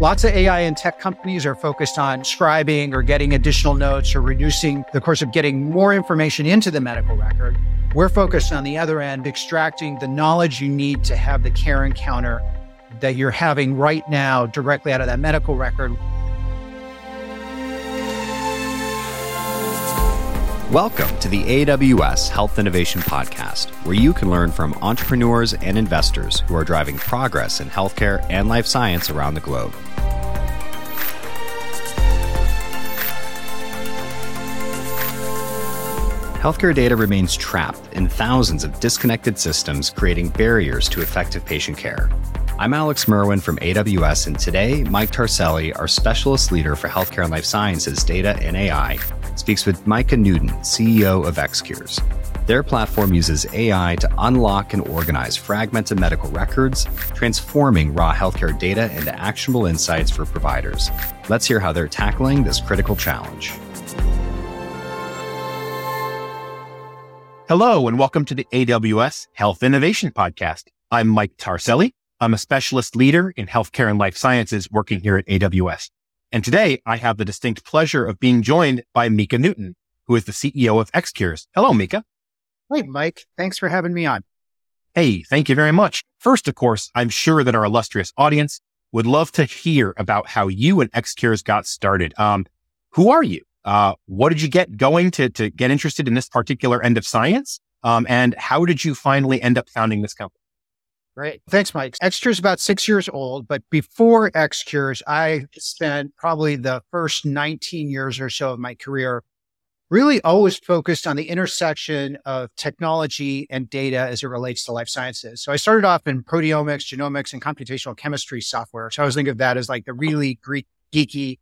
Lots of AI and tech companies are focused on scribing or getting additional notes or reducing the course of getting more information into the medical record. We're focused on the other end, extracting the knowledge you need to have the care encounter that you're having right now directly out of that medical record. Welcome to the AWS Health Innovation Podcast, where you can learn from entrepreneurs and investors who are driving progress in healthcare and life science around the globe. Healthcare data remains trapped in thousands of disconnected systems, creating barriers to effective patient care. I'm Alex Merwin from AWS, and today, Mike Tarcelli, our specialist leader for healthcare and life sciences, data, and AI, speaks with Micah Newton, CEO of XCures. Their platform uses AI to unlock and organize fragmented medical records, transforming raw healthcare data into actionable insights for providers. Let's hear how they're tackling this critical challenge. Hello, and welcome to the AWS Health Innovation Podcast. I'm Mike Tarcelli. I'm a specialist leader in healthcare and life sciences working here at AWS. And today I have the distinct pleasure of being joined by Micah Newton, who is the CEO of XCures. Hello, Micah. Hey, Mike. Thanks for having me on. Hey, thank you very much. First, of course, I'm sure that our illustrious audience would love to hear about how you and XCures got started. Who are you? What did you get going to get interested in this particular end of science? And how did you finally end up founding this company? Great. Thanks, Mike. XCures is about 6 years old, but before XCures, I spent probably the first 19 years or so of my career really always focused on the intersection of technology and data as it relates to life sciences. So I started off in proteomics, genomics, and computational chemistry software. So I was thinking of that as like the really geeky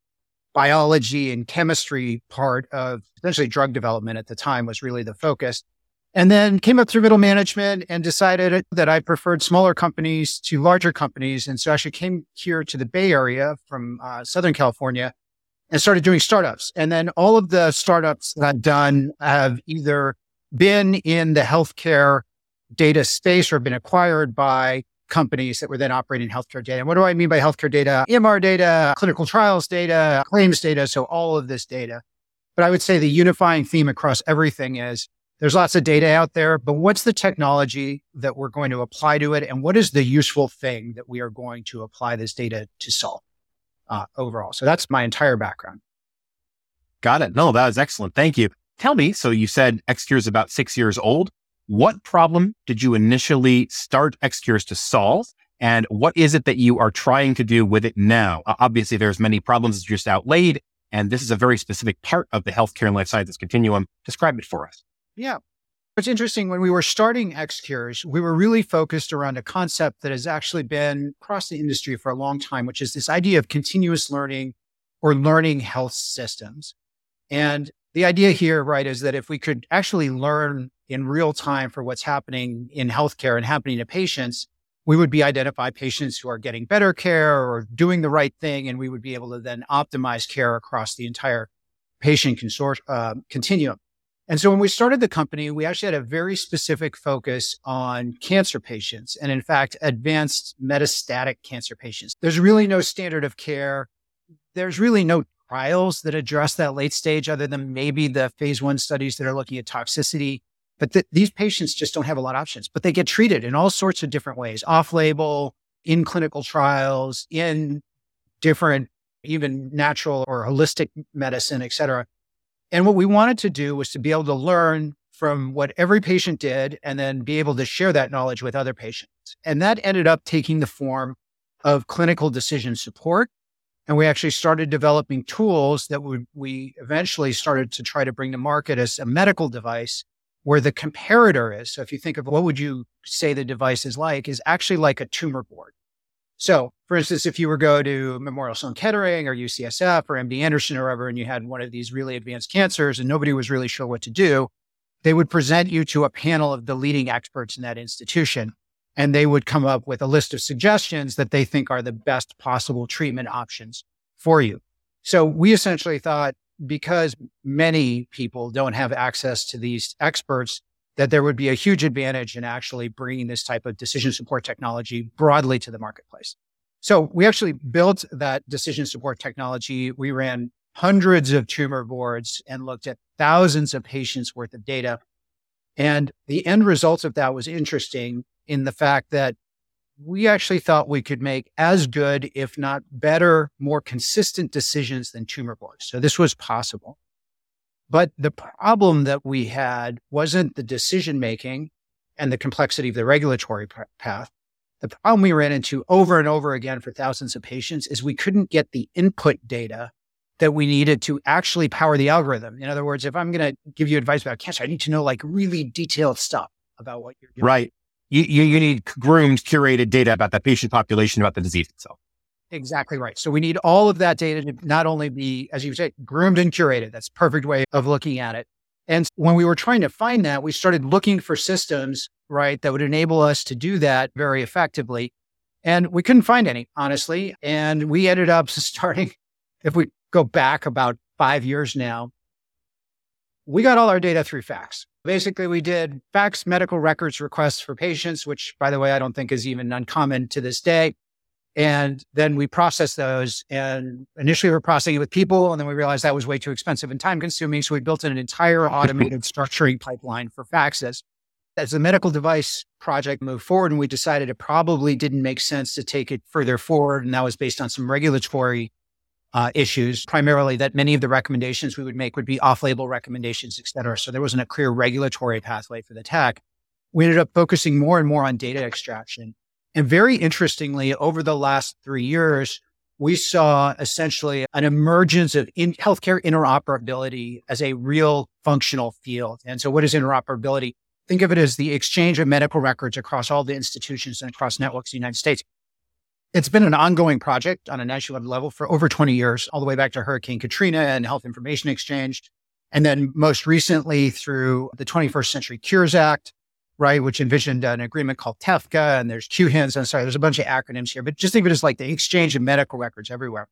biology and chemistry part of essentially drug development at the time was really the focus. And then came up through middle management and decided that I preferred smaller companies to larger companies. And so I actually came here to the Bay Area from Southern California and started doing startups. And then all of the startups that I've done have either been in the healthcare data space or been acquired by companies that were then operating healthcare data. And what do I mean by healthcare data? EMR data, clinical trials data, claims data. So all of this data. But I would say the unifying theme across everything is there's lots of data out there, but what's the technology that we're going to apply to it? And what is the useful thing that we are going to apply this data to solve overall? So that's my entire background. Got it. No, that was excellent. Thank you. Tell me, so you said XCures is about 6 years old. What problem did you initially start XCures to solve? And what is it that you are trying to do with it now? Obviously, there's many problems that you just outlaid, and this is a very specific part of the healthcare and life sciences continuum. Describe it for us. Yeah. It's interesting. When we were starting XCures, we were really focused around a concept that has actually been across the industry for a long time, which is this idea of continuous learning or learning health systems. And the idea here, right, is that if we could actually learn in real time for what's happening in healthcare and happening to patients, we would identify patients who are getting better care or doing the right thing, and we would be able to then optimize care across the entire patient continuum. And so when we started the company, we actually had a very specific focus on cancer patients and, in fact, advanced metastatic cancer patients. There's really no standard of care. There's really no trials that address that late stage other than maybe the phase 1 studies that are looking at toxicity. But these patients just don't have a lot of options, but they get treated in all sorts of different ways, off-label, in clinical trials, in different, even natural or holistic medicine, et cetera. And what we wanted to do was to be able to learn from what every patient did and then be able to share that knowledge with other patients. And that ended up taking the form of clinical decision support. And we actually started developing tools that we eventually started to try to bring to market as a medical device where the comparator is. So if you think of what would you say the device is actually like a tumor board. So, for instance, if you were go to Memorial Sloan Kettering or UCSF or MD Anderson or wherever, and you had one of these really advanced cancers and nobody was really sure what to do, they would present you to a panel of the leading experts in that institution, and they would come up with a list of suggestions that they think are the best possible treatment options for you. So we essentially thought, because many people don't have access to these experts, that there would be a huge advantage in actually bringing this type of decision support technology broadly to the marketplace. So we actually built that decision support technology. We ran hundreds of tumor boards and looked at thousands of patients worth of data. And the end result of that was interesting in the fact that we actually thought we could make as good, if not better, more consistent decisions than tumor boards. So this was possible. But the problem that we had wasn't the decision-making and the complexity of the regulatory path. The problem we ran into over and over again for thousands of patients is we couldn't get the input data that we needed to actually power the algorithm. In other words, if I'm going to give you advice about cancer, I need to know like really detailed stuff about what you're doing. Right. You need groomed, curated data about that patient population, about the disease itself. Exactly right. So we need all of that data to not only be, as you say, groomed and curated. That's a perfect way of looking at it. And when we were trying to find that, we started looking for systems, right, that would enable us to do that very effectively. And we couldn't find any, honestly. And we ended up starting, if we go back about 5 years now, we got all our data through fax. Basically, we did fax medical records requests for patients, which, by the way, I don't think is even uncommon to this day. And then we processed those. And initially, we were processing it with people. And then we realized that was way too expensive and time consuming. So we built an entire automated structuring pipeline for faxes. As the medical device project moved forward, and we decided it probably didn't make sense to take it further forward. And that was based on some regulatory issues, primarily that many of the recommendations we would make would be off-label recommendations, et cetera. So there wasn't a clear regulatory pathway for the tech. We ended up focusing more and more on data extraction. And very interestingly, over the last 3 years, we saw essentially an emergence of healthcare interoperability as a real functional field. And so what is interoperability? Think of it as the exchange of medical records across all the institutions and across networks in the United States. It's been an ongoing project on a national level for over 20 years, all the way back to Hurricane Katrina and Health Information Exchange. And then most recently through the 21st Century Cures Act, right, which envisioned an agreement called TEFCA, and there's QHINs. I'm sorry, there's a bunch of acronyms here, but just think of it as like the exchange of medical records everywhere.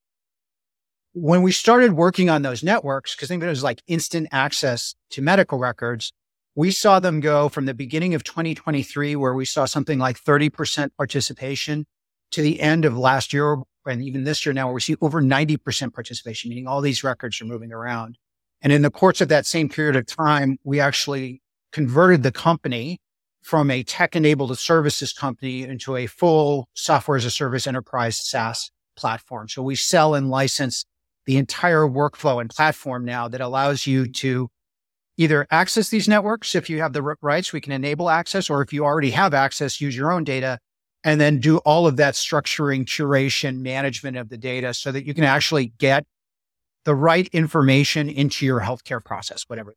When we started working on those networks, because think of it as like instant access to medical records, we saw them go from the beginning of 2023, where we saw something like 30% participation, to the end of last year, and even this year now, where we see over 90% participation, meaning all these records are moving around. And in the course of that same period of time, we actually converted the company from a tech-enabled services company into a full software as a service enterprise SaaS platform. So we sell and license the entire workflow and platform now that allows you to either access these networks. If you have the rights, we can enable access, or if you already have access, use your own data, and then do all of that structuring, curation, management of the data so that you can actually get the right information into your healthcare process, whatever.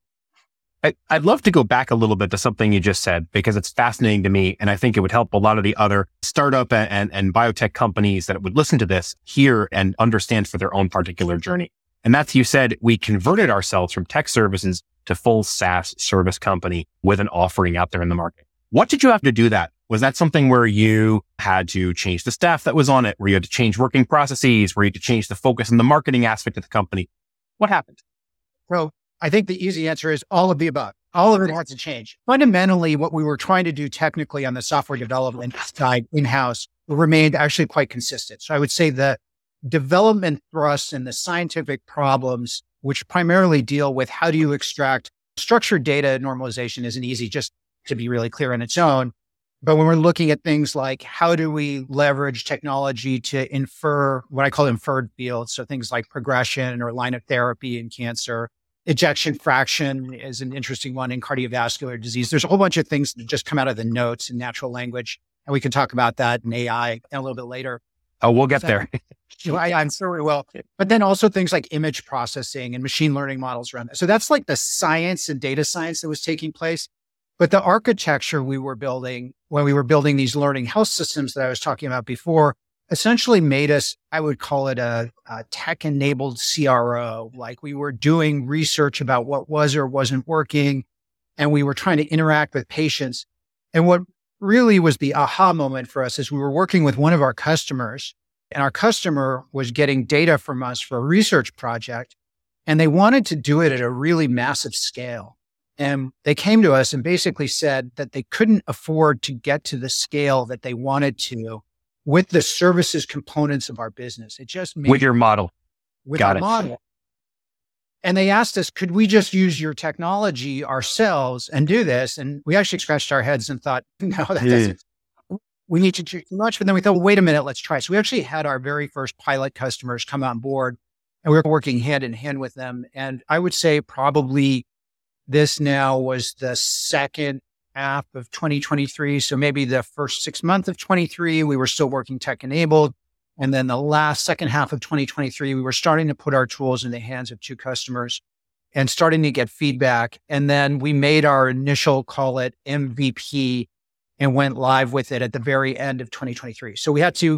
I'd love to go back a little bit to something you just said, because it's fascinating to me. And I think it would help a lot of the other startup and biotech companies that would listen to this hear and understand for their own particular journey. And that's, you said, we converted ourselves from tech services to full SaaS service company with an offering out there in the market. What did you have to do that? Was that something where you had to change the staff that was on it? Where you had to change working processes? Where you had to change the focus and the marketing aspect of the company? What happened? Well, I think the easy answer is all of the above. All of it had to change. Fundamentally, what we were trying to do technically on the software development side in-house remained actually quite consistent. So I would say the development thrust and the scientific problems, which primarily deal with how do you extract structured data normalization, isn't easy, just to be really clear on its own. But when we're looking at things like how do we leverage technology to infer what I call inferred fields, so things like progression or line of therapy in cancer, ejection fraction is an interesting one in cardiovascular disease. There's a whole bunch of things that just come out of the notes in natural language, and we can talk about that in AI a little bit later. Oh, we'll get there. I'm sure we will. But then also things like image processing and machine learning models around that. So that's like the science and data science that was taking place. But the architecture we were building when we were building these learning health systems that I was talking about before essentially made us, I would call it a tech-enabled CRO. Like we were doing research about what was or wasn't working, and we were trying to interact with patients. And what really was the aha moment for us is we were working with one of our customers, and our customer was getting data from us for a research project, and they wanted to do it at a really massive scale. And they came to us and basically said that they couldn't afford to get to the scale that they wanted to with the services components of our business. It just made With your model. with Got our it. model. And they asked us, could we just use your technology ourselves and do this? And we actually scratched our heads and thought, no, that doesn't. We need to do too much. But then we thought, well, wait a minute, let's try. So we actually had our very first pilot customers come on board, and we were working hand in hand with them. And I would say probably this now was the second half of 2023. So maybe the first 6 months of 23, we were still working tech enabled. And then the second half of 2023, we were starting to put our tools in the hands of 2 customers and starting to get feedback. And then we made our initial, call it MVP, and went live with it at the very end of 2023. So we had to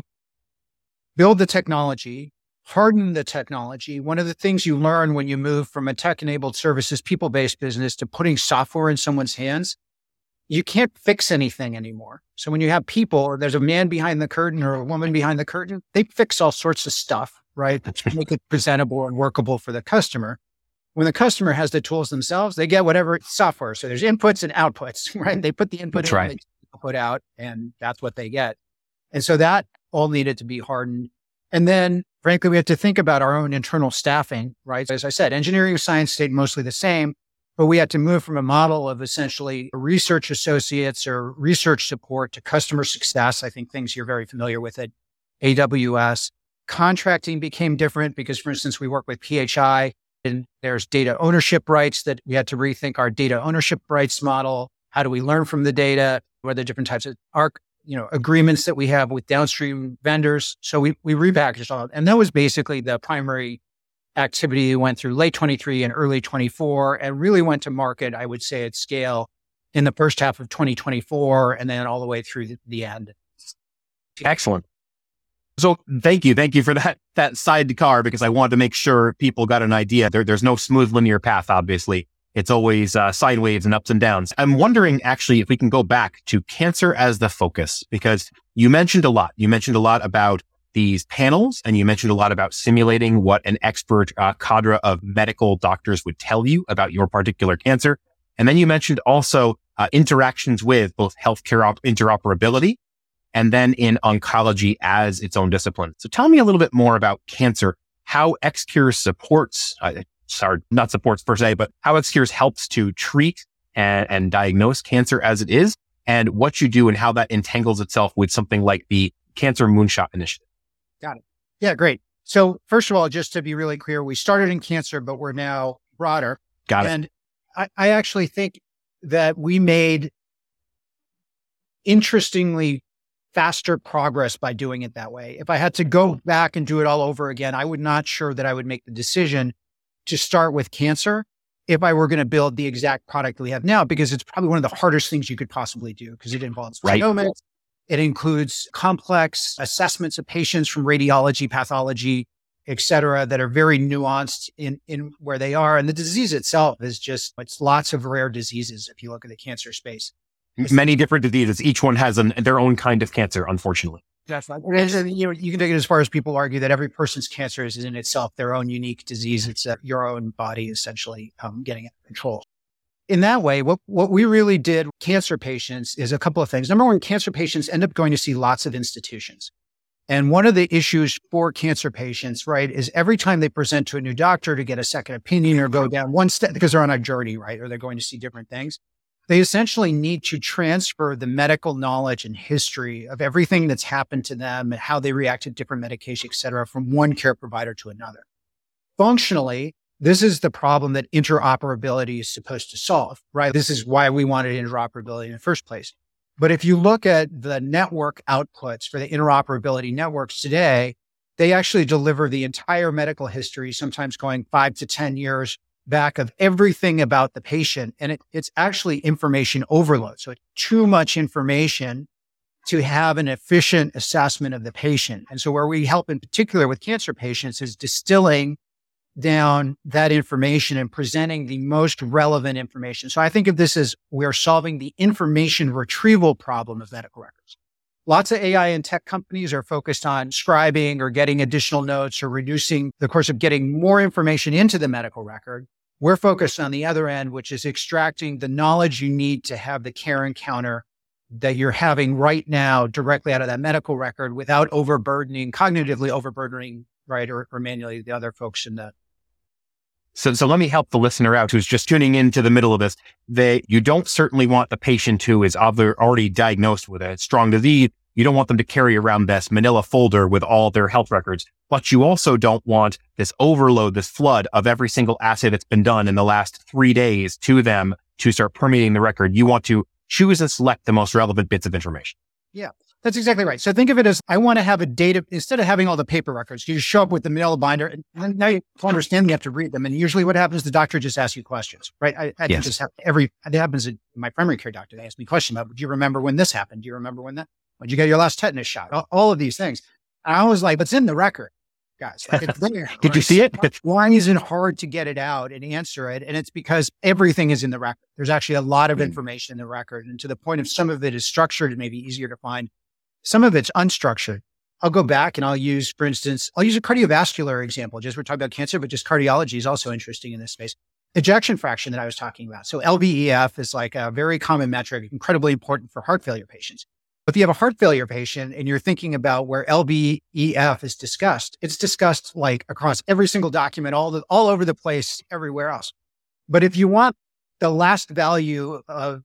build the technology, harden the technology. One of the things you learn when you move from a tech-enabled services, people-based business to putting software in someone's hands, you can't fix anything anymore. So when you have people, or there's a man behind the curtain or a woman behind the curtain, they fix all sorts of stuff, right? To make it presentable and workable for the customer. When the customer has the tools themselves, they get whatever software. So there's inputs and outputs, right? They put the input That's in, right. they put out, and that's what they get. And so that all needed to be hardened. And then, frankly, we had to think about our own internal staffing, right? As I said, engineering and science stayed mostly the same, but we had to move from a model of essentially research associates or research support to customer success. I think things you're very familiar with at AWS. Contracting became different because, for instance, we work with PHI and there's data ownership rights that we had to rethink our data ownership rights model. How do we learn from the data? What are the different types of agreements that we have with downstream vendors? So we repackaged all, and that was basically the primary activity we went through late 23 and early 24, and really went to market, I would say, at scale in the first half of 2024, and then all the way through the end. Excellent. So thank you for that sidecar, because I wanted to make sure people got an idea. There's no smooth linear path, obviously. It's always sideways and ups and downs. I'm wondering, actually, if we can go back to cancer as the focus, because you mentioned a lot. You mentioned a lot about these panels, and you mentioned a lot about simulating what an expert cadre of medical doctors would tell you about your particular cancer. And then you mentioned also interactions with both healthcare interoperability and then in oncology as its own discipline. So tell me a little bit more about cancer, how XCures supports, not supports per se, but how XCures helps to treat and diagnose cancer as it is, and what you do and how that entangles itself with something like the Cancer Moonshot Initiative. Got it. Yeah, great. So first of all, just to be really clear, we started in cancer, but we're now broader. Got it. And I actually think that we made interestingly faster progress by doing it that way. If I had to go back and do it all over again, I would not sure that I would make the decision to start with cancer if I were going to build the exact product we have now, because it's probably one of the hardest things you could possibly do, because it involves genomics. It includes complex assessments of patients from radiology, pathology, et cetera, that are very nuanced in where they are. And the disease itself is it's lots of rare diseases if you look at the cancer space. Many different diseases. Each one has their own kind of cancer, unfortunately. That's right. You can take it as far as people argue that every person's cancer is in itself their own unique disease. It's your own body essentially getting out of control. In that way, what we really did with cancer patients is a couple of things. Number one, cancer patients end up going to see lots of institutions. And one of the issues for cancer patients, right, is every time they present to a new doctor to get a second opinion or go down one step, because they're on a journey, right, or they're going to see different things, they essentially need to transfer the medical knowledge and history of everything that's happened to them and how they react to different medications, et cetera, from one care provider to another. Functionally, this is the problem that interoperability is supposed to solve, right? This is why we wanted interoperability in the first place. But if you look at the network outputs for the interoperability networks today, they actually deliver the entire medical history, sometimes going 5 to 10 years back, of everything about the patient. And it's actually information overload. So it's too much information to have an efficient assessment of the patient. And so where we help in particular with cancer patients is distilling down that information and presenting the most relevant information. So I think of this as we are solving the information retrieval problem of medical records. Lots of AI and tech companies are focused on scribing or getting additional notes or reducing the course of getting more information into the medical record. We're focused on the other end, which is extracting the knowledge you need to have the care encounter that you're having right now directly out of that medical record without cognitively overburdening, right, or manually the other folks in the. So let me help the listener out who's just tuning into the middle of this. You don't certainly want the patient who is already diagnosed with a strong disease. You don't want them to carry around this manila folder with all their health records, but you also don't want this overload, this flood of every single assay that's been done in the last 3 days to them to start permeating the record. You want to choose and select the most relevant bits of information. Yeah, that's exactly right. So think of it as, I want to have a data, instead of having all the paper records, you just show up with the manila binder, and now you understand, you have to read them. And usually what happens, the doctor just asks you questions, right? It happens in my primary care doctor. They ask me questions about, do you remember when this happened? Do you remember when did you get your last tetanus shot? All of these things. And I was like, it's in the record, guys. Like, it's there. Did you see it? Why is it hard to get it out and answer it? And it's because everything is in the record. There's actually a lot of information in the record. And to the point of some of it is structured and maybe easier to find. Some of it's unstructured. I'll go back and I'll use a cardiovascular example. Just we're talking about cancer, but just cardiology is also interesting in this space. Ejection fraction that I was talking about. So LVEF is like a very common metric, incredibly important for heart failure patients. If you have a heart failure patient and you're thinking about where LVEF is discussed, it's discussed like across every single document, all over the place, everywhere else. But if you want the last value of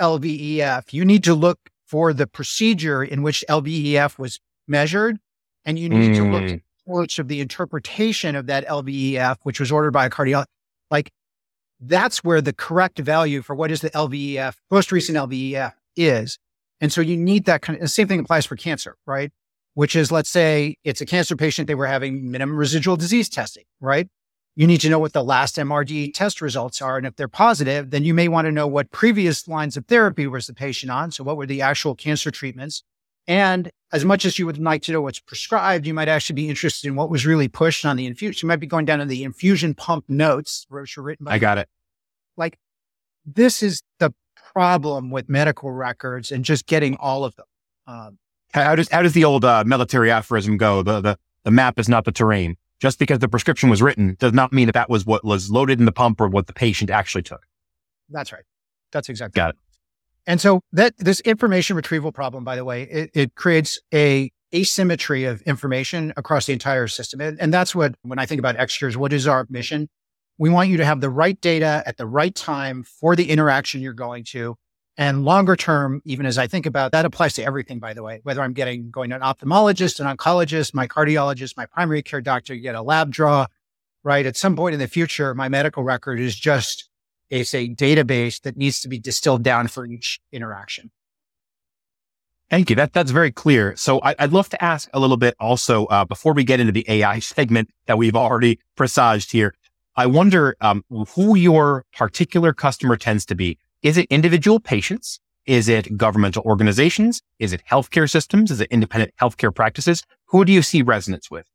LVEF, you need to look for the procedure in which LVEF was measured, and you need to look at much of the interpretation of that LVEF, which was ordered by a cardiologist. Like, that's where the correct value for what is the LVEF, most recent LVEF is. And so you need that kind of, the same thing applies for cancer, right? Which is, let's say it's a cancer patient, they were having minimum residual disease testing, right? You need to know what the last MRD test results are. And if they're positive, then you may want to know what previous lines of therapy was the patient on. So what were the actual cancer treatments? And as much as you would like to know what's prescribed, you might actually be interested in what was really pushed on the infusion. You might be going down to the infusion pump notes, which were written by. I got it. Like, this is the problem with medical records and just getting all of them. How does the old military aphorism go? The map is not the terrain. Just because the prescription was written does not mean that was what was loaded in the pump or what the patient actually took. That's right. That's exactly got it. And so this information retrieval problem, by the way, it creates a asymmetry of information across the entire system. And that's what, when I think about XCures, what is our mission? We want you to have the right data at the right time for the interaction you're going to. And longer term, even as I think about that, applies to everything, by the way, whether I'm going to an ophthalmologist, an oncologist, my cardiologist, my primary care doctor, you get a lab draw, right? At some point in the future, my medical record is just a database that needs to be distilled down for each interaction. Thank you. That's very clear. So I'd love to ask a little bit also, before we get into the AI segment that we've already presaged here. I wonder who your particular customer tends to be. Is it individual patients? Is it governmental organizations? Is it healthcare systems? Is it independent healthcare practices? Who do you see resonance with?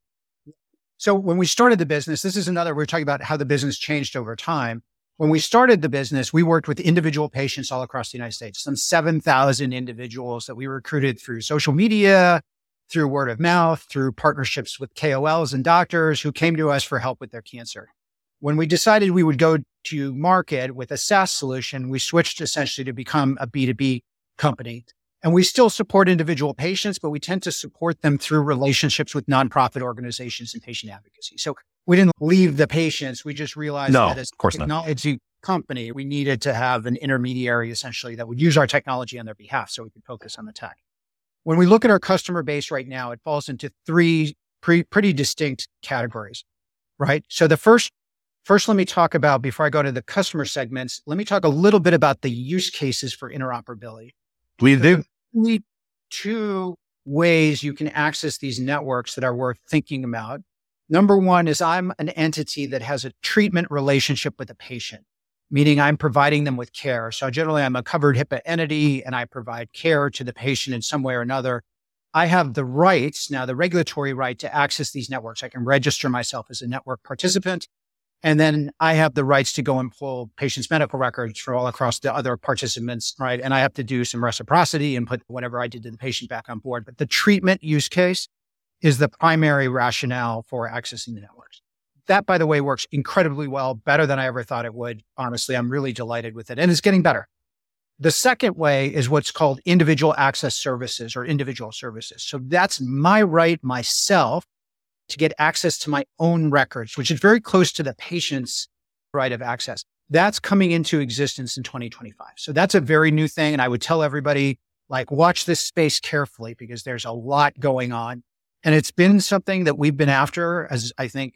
So when we started the business, we're talking about how the business changed over time. When we started the business, we worked with individual patients all across the United States, some 7,000 individuals that we recruited through social media, through word of mouth, through partnerships with KOLs and doctors who came to us for help with their cancer. When we decided we would go to market with a SaaS solution, we switched essentially to become a B2B company. And we still support individual patients, but we tend to support them through relationships with nonprofit organizations and patient advocacy. So we didn't leave the patients. We just realized that as a technology company, we needed to have an intermediary essentially that would use our technology on their behalf so we could focus on the tech. When we look at our customer base right now, it falls into three pretty distinct categories, right? So the first, let me talk about, before I go to the customer segments, let me talk a little bit about the use cases for interoperability. Please do. Only two ways you can access these networks that are worth thinking about. Number one is I'm an entity that has a treatment relationship with a patient, meaning I'm providing them with care. So generally I'm a covered HIPAA entity and I provide care to the patient in some way or another. I have the rights, now the regulatory right, to access these networks. I can register myself as a network participant. And then I have the rights to go and pull patients' medical records for all across the other participants, right? And I have to do some reciprocity and put whatever I did to the patient back on board. But the treatment use case is the primary rationale for accessing the networks. That, by the way, works incredibly well, better than I ever thought it would. Honestly, I'm really delighted with it. And it's getting better. The second way is what's called individual access services or individual services. So that's my right myself to get access to my own records, which is very close to the patient's right of access. That's coming into existence in 2025. So that's a very new thing. And I would tell everybody, like, watch this space carefully because there's a lot going on. And it's been something that we've been after as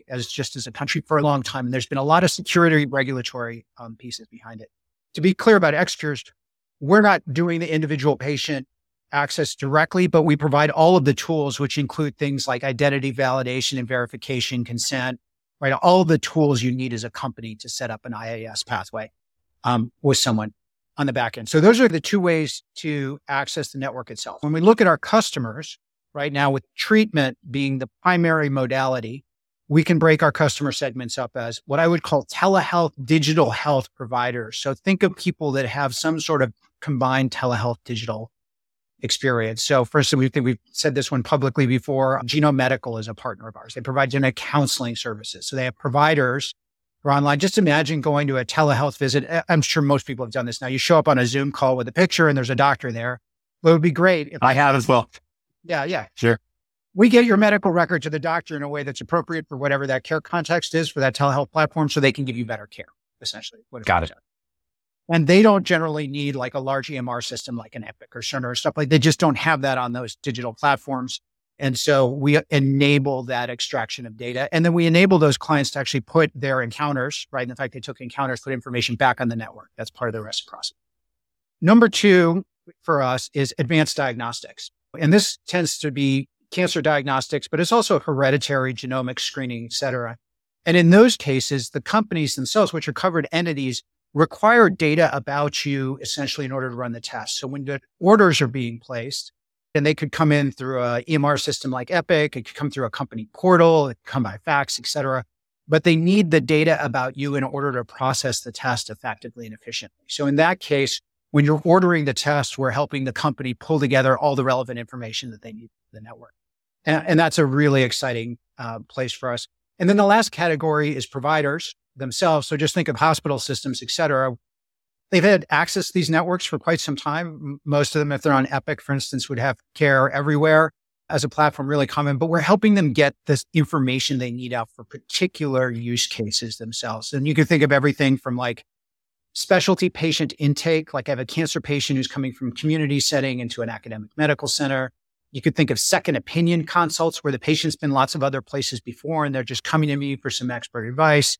a country for a long time. And there's been a lot of security regulatory pieces behind it. To be clear about XCures, we're not doing the individual patient access directly, but we provide all of the tools, which include things like identity validation and verification, consent, right? All of the tools you need as a company to set up an IAS pathway with someone on the back end. So those are the two ways to access the network itself. When we look at our customers right now, with treatment being the primary modality, we can break our customer segments up as what I would call telehealth, digital health providers. So think of people that have some sort of combined telehealth digital experience. So first, we've said this one publicly before. Genome Medical is a partner of ours. They provide genetic counseling services. So they have providers who are online. Just imagine going to a telehealth visit. I'm sure most people have done this now. You show up on a Zoom call with a picture and there's a doctor there. Well, it would be great. I have as well. Yeah. Sure. We get your medical record to the doctor in a way that's appropriate for whatever that care context is for that telehealth platform so they can give you better care, essentially. Got it. And they don't generally need like a large EMR system like an Epic or Cerner or stuff like that. They just don't have that on those digital platforms. And so we enable that extraction of data. And then we enable those clients to actually put their encounters, right? In fact, they took encounters, put information back on the network. That's part of the reciprocity. Number two for us is advanced diagnostics. And this tends to be cancer diagnostics, but it's also hereditary genomic screening, et cetera. And in those cases, the companies themselves, which are covered entities, require data about you essentially in order to run the test. So when the orders are being placed, and they could come in through a EMR system like Epic, it could come through a company portal, it could come by fax, et cetera. But they need the data about you in order to process the test effectively and efficiently. So in that case, when you're ordering the test, we're helping the company pull together all the relevant information that they need for the network. And that's a really exciting place for us. And then the last category is providers themselves. So just think of hospital systems, et cetera. They've had access to these networks for quite some time. Most of them, if they're on Epic, for instance, would have Care Everywhere as a platform, really common, but we're helping them get this information they need out for particular use cases themselves. And you can think of everything from like specialty patient intake, like I have a cancer patient who's coming from community setting into an academic medical center. You could think of second opinion consults where the patient's been lots of other places before and they're just coming to me for some expert advice.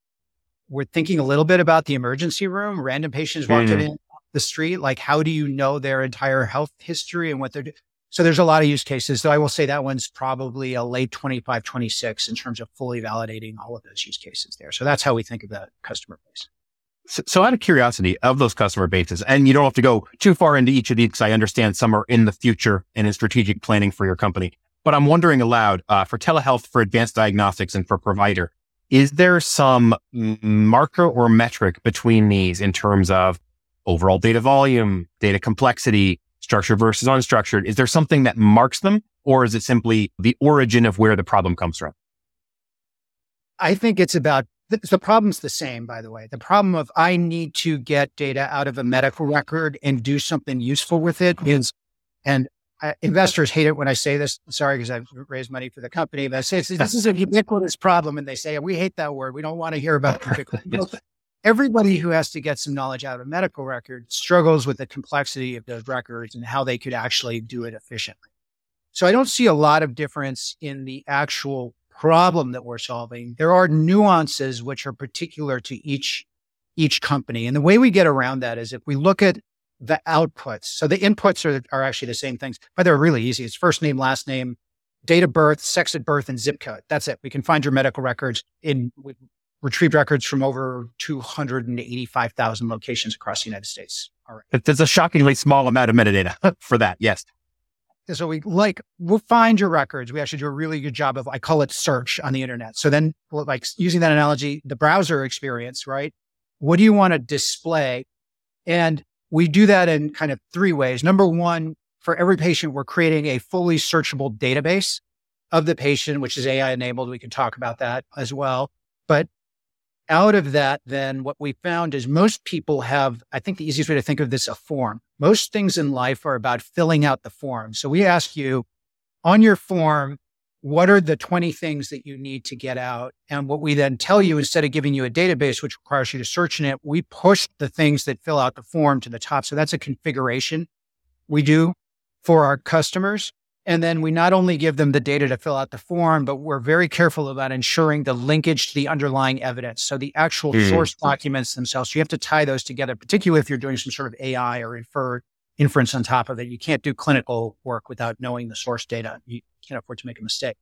We're thinking a little bit about the emergency room, random patients walking in the street. Like, how do you know their entire health history and what they're doing? So there's a lot of use cases. So I will say that one's probably a late 25, 26 in terms of fully validating all of those use cases there. So that's how we think of the customer base. So out of curiosity of those customer bases, and you don't have to go too far into each of these because I understand some are in the future and in strategic planning for your company, but I'm wondering aloud for telehealth, for advanced diagnostics, and for provider, is there some marker or metric between these in terms of overall data volume, data complexity, structured versus unstructured? Is there something that marks them, or is it simply the origin of where the problem comes from? I think it's about the problem's the same, by the way. The problem of I need to get data out of a medical record and do something useful with it is, and investors hate it when I say this. Sorry, because I've raised money for the company, but I say this is a ubiquitous problem. And they say, we hate that word. We don't want to hear about ubiquitous. Everybody who has to get some knowledge out of a medical record struggles with the complexity of those records and how they could actually do it efficiently. So I don't see a lot of difference in the actual problem that we're solving. There are nuances which are particular to each company. And the way we get around that is if we look at the outputs. So the inputs are actually the same things, but they're really easy. It's first name, last name, date of birth, sex at birth, and zip code. That's it. We can find your medical records we've retrieved records from over 285,000 locations across the United States. All right. There's a shockingly small amount of metadata for that. Yes. So we'll find your records. We actually do a really good job of, I call it search on the internet. So then like using that analogy, the browser experience, right? What do you want to display? And we do that in kind of three ways. Number one, for every patient, we're creating a fully searchable database of the patient, which is AI enabled. We can talk about that as well. But out of that, then what we found is most people have, I think the easiest way to think of this, a form. Most things in life are about filling out the form. So we ask you on your form, what are the 20 things that you need to get out? And what we then tell you, instead of giving you a database, which requires you to search in it, we push the things that fill out the form to the top. So that's a configuration we do for our customers. And then we not only give them the data to fill out the form, but we're very careful about ensuring the linkage to the underlying evidence. So the actual source documents themselves, so you have to tie those together, particularly if you're doing some sort of AI or inference on top of it. You can't do clinical work without knowing the source data. You can't afford to make a mistake.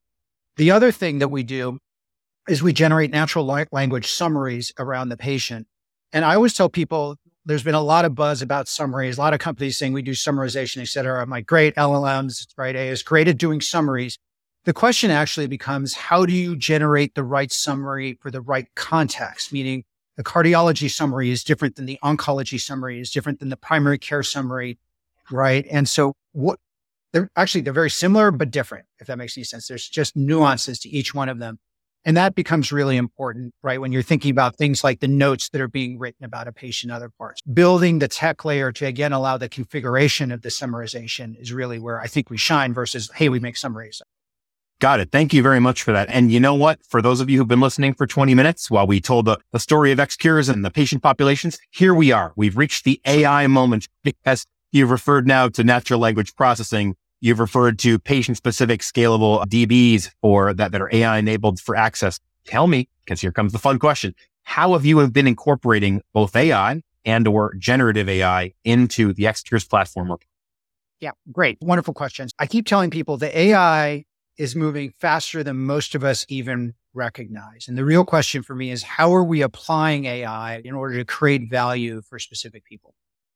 The other thing that we do is we generate natural language summaries around the patient. And I always tell people, there's been a lot of buzz about summaries, a lot of companies saying we do summarization, et cetera. I'm like, great, LLMs, right? AI is great at doing summaries. The question actually becomes, how do you generate the right summary for the right context? Meaning the cardiology summary is different than the oncology summary, is different than the primary care summary, right? And so they're very similar, but different, if that makes any sense. There's just nuances to each one of them. And that becomes really important, right? When you're thinking about things like the notes that are being written about a patient, other parts. Building the tech layer to, again, allow the configuration of the summarization is really where I think we shine versus, hey, we make summaries. Got it. Thank you very much for that. And you know what? For those of you who've been listening for 20 minutes while we told the story of XCures and the patient populations, here we are. We've reached the AI moment because you've referred now to natural language processing. You've referred to patient-specific scalable DBs that are AI-enabled for access. Tell me, because here comes the fun question, how have you been incorporating both AI and or generative AI into the XCures platform? Yeah, great. Wonderful questions. I keep telling people the AI is moving faster than most of us even recognize. And the real question for me is, how are we applying AI in order to create value for specific people?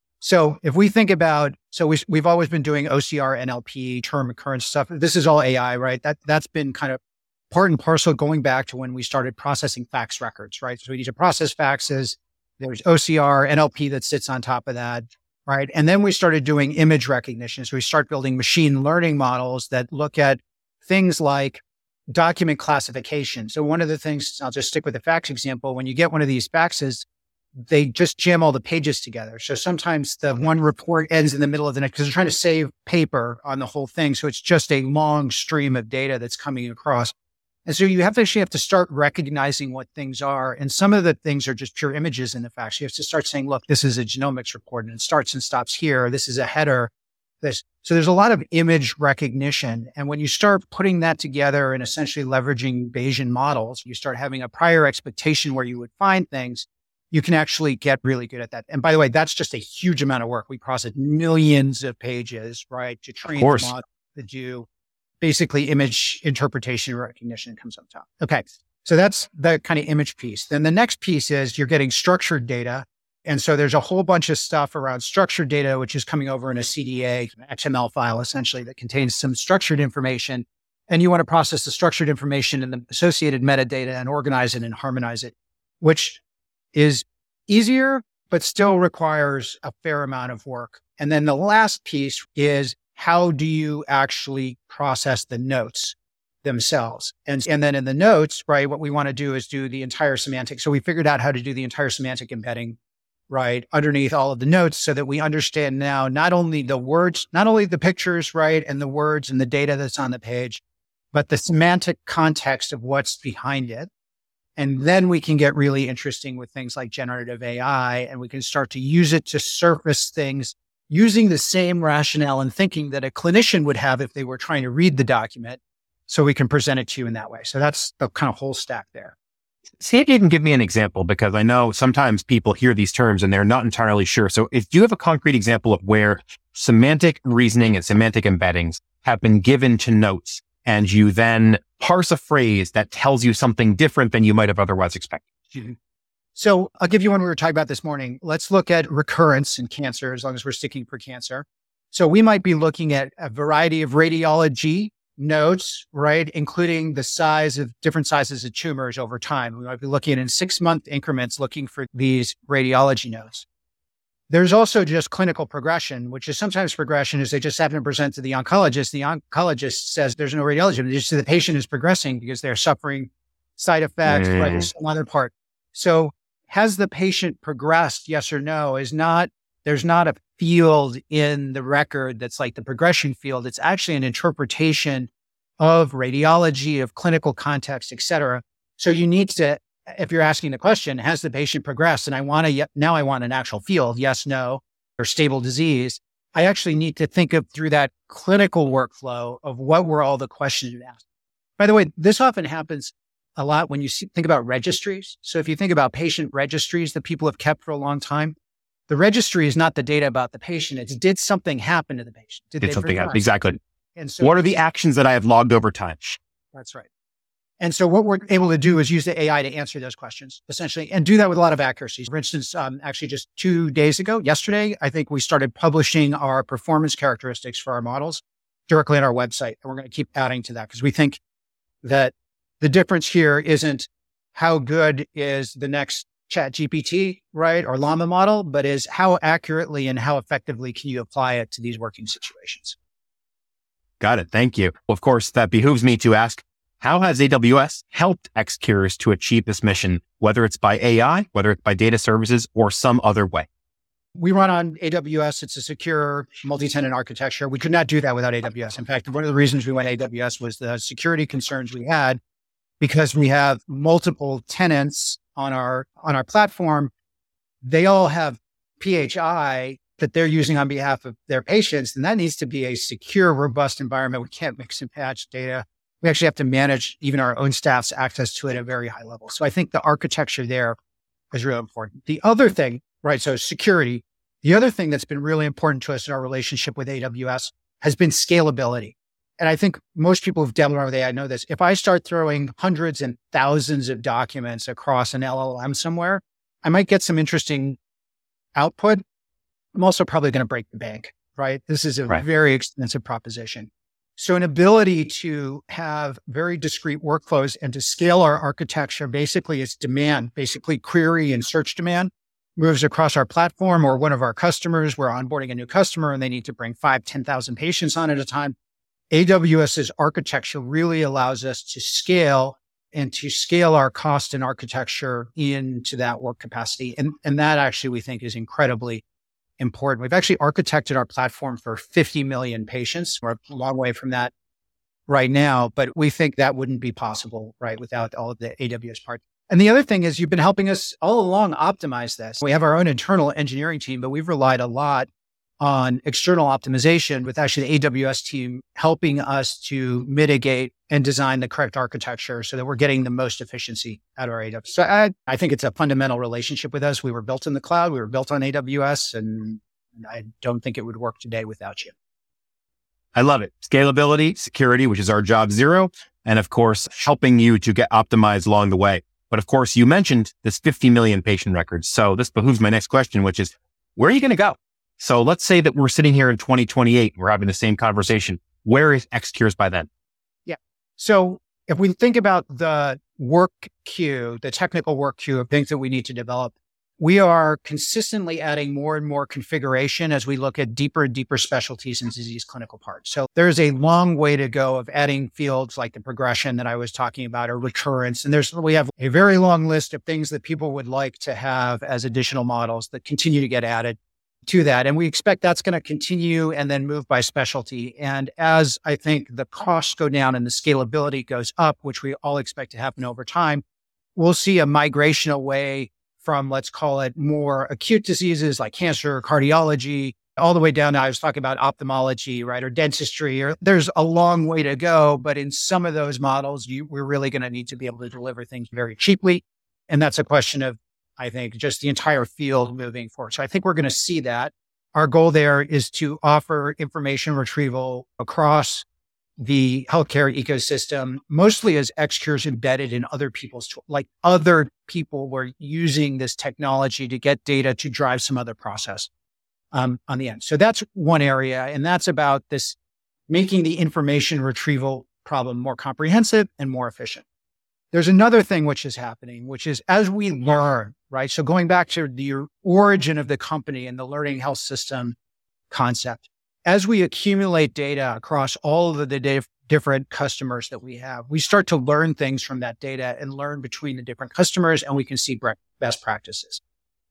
So if we think about, we've always been doing OCR, NLP, term occurrence stuff. This is all AI, right? That's been kind of part and parcel going back to when we started processing fax records, right? So we need to process faxes. There's OCR, NLP that sits on top of that, right? And then we started doing image recognition. So we start building machine learning models that look at things like document classification. So one of the things, I'll just stick with the fax example, when you get one of these faxes, they just jam all the pages together. So sometimes the one report ends in the middle of the next because they're trying to save paper on the whole thing. So it's just a long stream of data that's coming across. And so you have to start recognizing what things are. And some of the things are just pure images in the fax. You have to start saying, look, this is a genomics report and it starts and stops here. This is a header. So there's a lot of image recognition. And when you start putting that together and essentially leveraging Bayesian models, you start having a prior expectation where you would find things. You can actually get really good at that. And by the way, that's just a huge amount of work. We process millions of pages, right, to train the model to do basically image interpretation and recognition comes on top. Okay. So that's the kind of image piece. Then the next piece is you're getting structured data. And so there's a whole bunch of stuff around structured data, which is coming over in a CDA, an XML file, essentially, that contains some structured information. And you want to process the structured information and the associated metadata and organize it and harmonize it, which is easier, but still requires a fair amount of work. And then the last piece is, how do you actually process the notes themselves? And then in the notes, right, what we want to do is do the entire semantic. So we figured out how to do the entire semantic embedding, right, underneath all of the notes so that we understand now not only the words, not only the pictures, right, and the words and the data that's on the page, but the semantic context of what's behind it. And then we can get really interesting with things like generative AI, and we can start to use it to surface things using the same rationale and thinking that a clinician would have if they were trying to read the document. So we can present it to you in that way. So that's the kind of whole stack there. See if you can give me an example, because I know sometimes people hear these terms and they're not entirely sure. So if you have a concrete example of where semantic reasoning and semantic embeddings have been given to notes, and you then parse a phrase that tells you something different than you might have otherwise expected. Mm-hmm. So I'll give you one we were talking about this morning. Let's look at recurrence in cancer, as long as we're sticking for cancer. So we might be looking at a variety of radiology notes, right? Including the size of different sizes of tumors over time. We might be looking at in 6-month increments, looking for these radiology notes. There's also just clinical progression, which is sometimes progression is they just happen to present to the oncologist. The oncologist says there's no radiology, but just the patient is progressing because they're suffering side effects, right? There's some other part. So has the patient progressed? Yes or no there's not a field in the record that's like the progression field. It's actually an interpretation of radiology, of clinical context, et cetera. So you need to, if you're asking the question, has the patient progressed? And now I want an actual field, yes, no, or stable disease. I actually need to think of through that clinical workflow of what were all the questions you asked. By the way, this often happens a lot when you think about registries. So if you think about patient registries that people have kept for a long time, the registry is not the data about the patient. It's did something happen to the patient? Did something happen? Exactly. And so what are the actions that I have logged over time? That's right. And so what we're able to do is use the AI to answer those questions essentially and do that with a lot of accuracy. For instance, actually just 2 days ago, yesterday, I think we started publishing our performance characteristics for our models directly on our website. And we're going to keep adding to that because we think that the difference here isn't how good is the next ChatGPT, right? Or Llama model, but is how accurately and how effectively can you apply it to these working situations? Got it. Thank you. Of course, that behooves me to ask, how has AWS helped XCures to achieve this mission, whether it's by AI, whether it's by data services, or some other way? We run on AWS. It's a secure multi-tenant architecture. We could not do that without AWS. In fact, one of the reasons we went AWS was the security concerns we had because we have multiple tenants on our platform. They all have PHI that they're using on behalf of their patients. And that needs to be a secure, robust environment. We can't mix and patch data. We actually have to manage even our own staff's access to it at a very high level. So I think the architecture there is really important. The other thing, right? So security, the other thing that's been really important to us in our relationship with AWS has been scalability. And I think most people who've dabbled around with AI know this. If I start throwing hundreds and thousands of documents across an LLM somewhere, I might get some interesting output. I'm also probably going to break the bank, right? This is a very expensive proposition. So an ability to have very discrete workflows and to scale our architecture basically is demand, basically query and search demand moves across our platform or one of our customers. We're onboarding a new customer and they need to bring 5,000, 10,000 patients on at a time. AWS's architecture really allows us to scale and to scale our cost and architecture into that work capacity. And that actually we think is incredibly important. We've actually architected our platform for 50 million patients. We're a long way from that right now, but we think that wouldn't be possible, right, without all of the AWS part. And the other thing is you've been helping us all along optimize this. We have our own internal engineering team, but we've relied a lot on external optimization with actually the AWS team helping us to mitigate and design the correct architecture so that we're getting the most efficiency out of our AWS. So I think it's a fundamental relationship with us. We were built in the cloud. We were built on AWS, and I don't think it would work today without you. I love it. Scalability, security, which is our job zero, and of course, helping you to get optimized along the way. But of course, you mentioned this 50 million patient records. So this behooves my next question, which is, where are you going to go? So let's say that we're sitting here in 2028, we're having the same conversation. Where is XCures by then? Yeah. So if we think about the work queue, the technical work queue of things that we need to develop, we are consistently adding more and more configuration as we look at deeper and deeper specialties in disease clinical parts. So there's a long way to go of adding fields like the progression that I was talking about or recurrence. And we have a very long list of things that people would like to have as additional models that continue to get added to that. And we expect that's going to continue and then move by specialty. And as I think the costs go down and the scalability goes up, which we all expect to happen over time, we'll see a migration away from, let's call it, more acute diseases like cancer, cardiology, all the way down to, I was talking about ophthalmology, right? Or dentistry, or there's a long way to go. But in some of those models, we're really going to need to be able to deliver things very cheaply. And that's a question of, I think, just the entire field moving forward. So I think we're going to see that. Our goal there is to offer information retrieval across the healthcare ecosystem, mostly as XCures embedded in other people's tools, like other people were using this technology to get data to drive some other process on the end. So that's one area. And that's about this making the information retrieval problem more comprehensive and more efficient. There's another thing which is happening, which is as we learn, right? So going back to the origin of the company and the learning health system concept, as we accumulate data across all of the different customers that we have. We start to learn things from that data and learn between the different customers, and we can see best practices.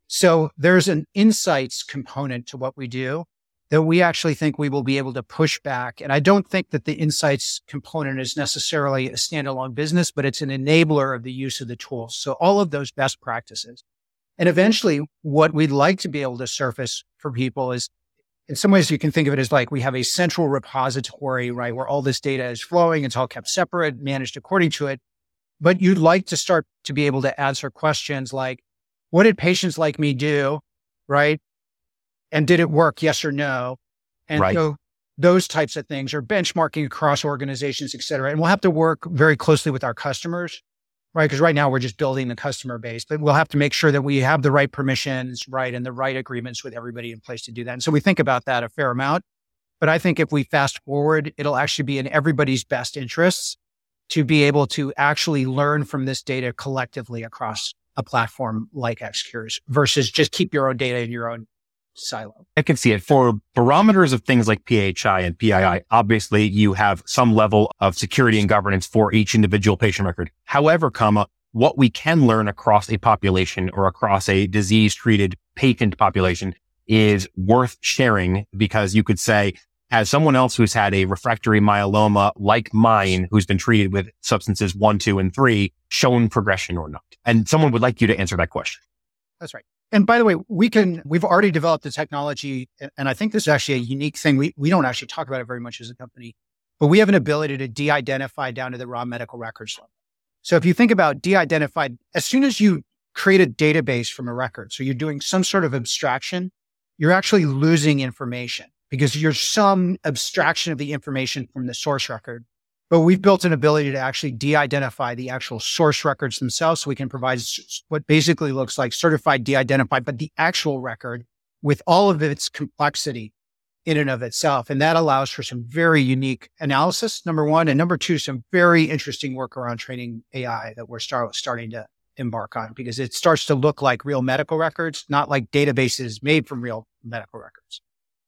So there's an insights component to what we do that we actually think we will be able to push back. And I don't think that the insights component is necessarily a standalone business, but it's an enabler of the use of the tools. So all of those best practices. And eventually what we'd like to be able to surface for people is, in some ways you can think of it as like we have a central repository, right, where all this data is flowing. It's all kept separate, managed according to it. But you'd like to start to be able to answer questions like, what did patients like me do, right? And did it work? Yes or no? And so those types of things, or benchmarking across organizations, et cetera. And we'll have to work very closely with our customers, right? Because right now we're just building the customer base, but we'll have to make sure that we have the right permissions, right? And the right agreements with everybody in place to do that. And so we think about that a fair amount. But I think if we fast forward, it'll actually be in everybody's best interests to be able to actually learn from this data collectively across a platform like XCures versus just keep your own data in your own silo. I can see it. For barometers of things like PHI and PII, obviously you have some level of security and governance for each individual patient record. However, what we can learn across a population or across a disease-treated patient population is worth sharing, because you could say, as someone else who's had a refractory myeloma like mine, who's been treated with substances 1, 2, and 3, shown progression or not? And someone would like you to answer that question. That's right. And by the way, we've already developed the technology, and I think this is actually a unique thing. We don't actually talk about it very much as a company, but we have an ability to de-identify down to the raw medical records level. So if you think about de-identified, as soon as you create a database from a record, so you're doing some sort of abstraction, you're actually losing information because you're some abstraction of the information from the source record. But we've built an ability to actually de-identify the actual source records themselves, so we can provide what basically looks like certified de-identified, but the actual record with all of its complexity in and of itself. And that allows for some very unique analysis, number one. And number two, some very interesting work around training AI that we're starting to embark on, because it starts to look like real medical records, not like databases made from real medical records.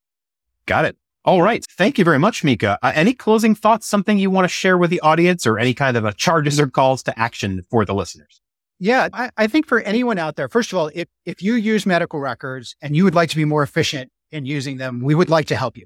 Got it. All right. Thank you very much, Mika. Any closing thoughts, something you want to share with the audience, or any kind of charges or calls to action for the listeners? Yeah, I think for anyone out there, first of all, if you use medical records and you would like to be more efficient in using them, we would like to help you.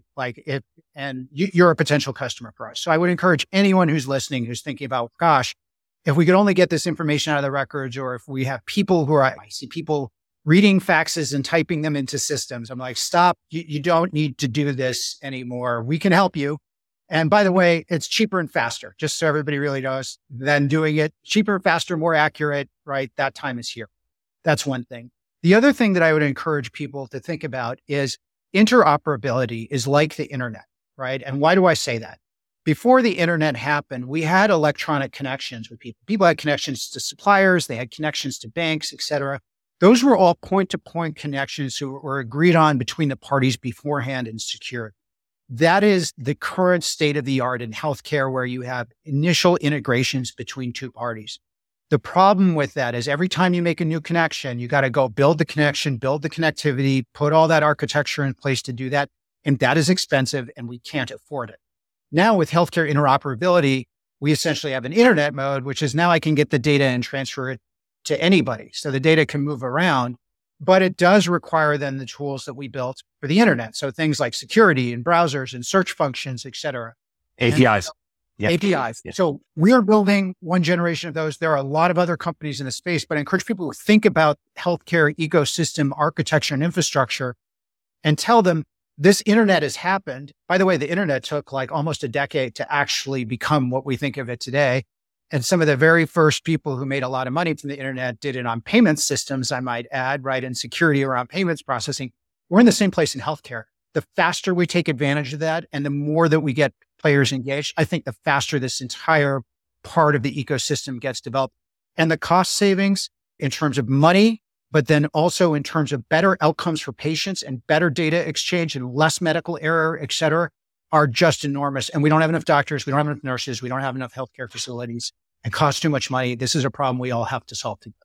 You're a potential customer for us. So I would encourage anyone who's listening, who's thinking about, gosh, if we could only get this information out of the records, or if we have people I see people reading faxes and typing them into systems. I'm like, stop, you don't need to do this anymore. We can help you. And by the way, it's cheaper and faster, just so everybody really knows, than doing it cheaper, faster, more accurate, right? That time is here. That's one thing. The other thing that I would encourage people to think about is interoperability is like the internet, right? And why do I say that? Before the internet happened, we had electronic connections with people. People had connections to suppliers, they had connections to banks, et cetera. Those were all point-to-point connections who were agreed on between the parties beforehand and secured. That is the current state of the art in healthcare, where you have initial integrations between two parties. The problem with that is every time you make a new connection, you got to go build the connection, build the connectivity, put all that architecture in place to do that. And that is expensive, and we can't afford it. Now with healthcare interoperability, we essentially have an internet mode, which is now I can get the data and transfer it to anybody. So the data can move around, but it does require then the tools that we built for the internet. So things like security and browsers and search functions, et cetera. APIs. APIs. Yeah. So we are building one generation of those. There are a lot of other companies in the space, but I encourage people to think about healthcare ecosystem architecture and infrastructure and tell them this internet has happened. By the way, the internet took like almost a decade to actually become what we think of it today. And some of the very first people who made a lot of money from the internet did it on payment systems, I might add, right? And security around payments processing. We're in the same place in healthcare. The faster we take advantage of that and the more that we get players engaged, I think the faster this entire part of the ecosystem gets developed. And the cost savings in terms of money, but then also in terms of better outcomes for patients and better data exchange and less medical error, et cetera, are just enormous. And we don't have enough doctors. We don't have enough nurses. We don't have enough healthcare facilities. It costs too much money. This is a problem we all have to solve together.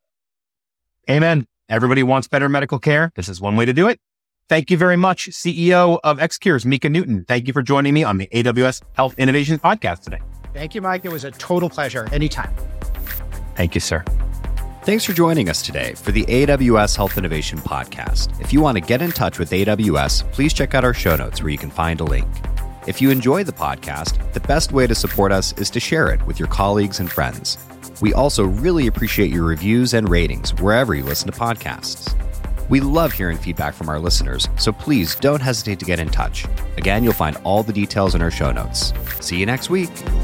Amen. Everybody wants better medical care. This is one way to do it. Thank you very much, CEO of XCures, Mika Newton. Thank you for joining me on the AWS Health Innovation Podcast today. Thank you, Mike. It was a total pleasure. Anytime. Thank you, sir. Thanks for joining us today for the AWS Health Innovation Podcast. If you want to get in touch with AWS, please check out our show notes where you can find a link. If you enjoy the podcast, the best way to support us is to share it with your colleagues and friends. We also really appreciate your reviews and ratings wherever you listen to podcasts. We love hearing feedback from our listeners, so please don't hesitate to get in touch. Again, you'll find all the details in our show notes. See you next week.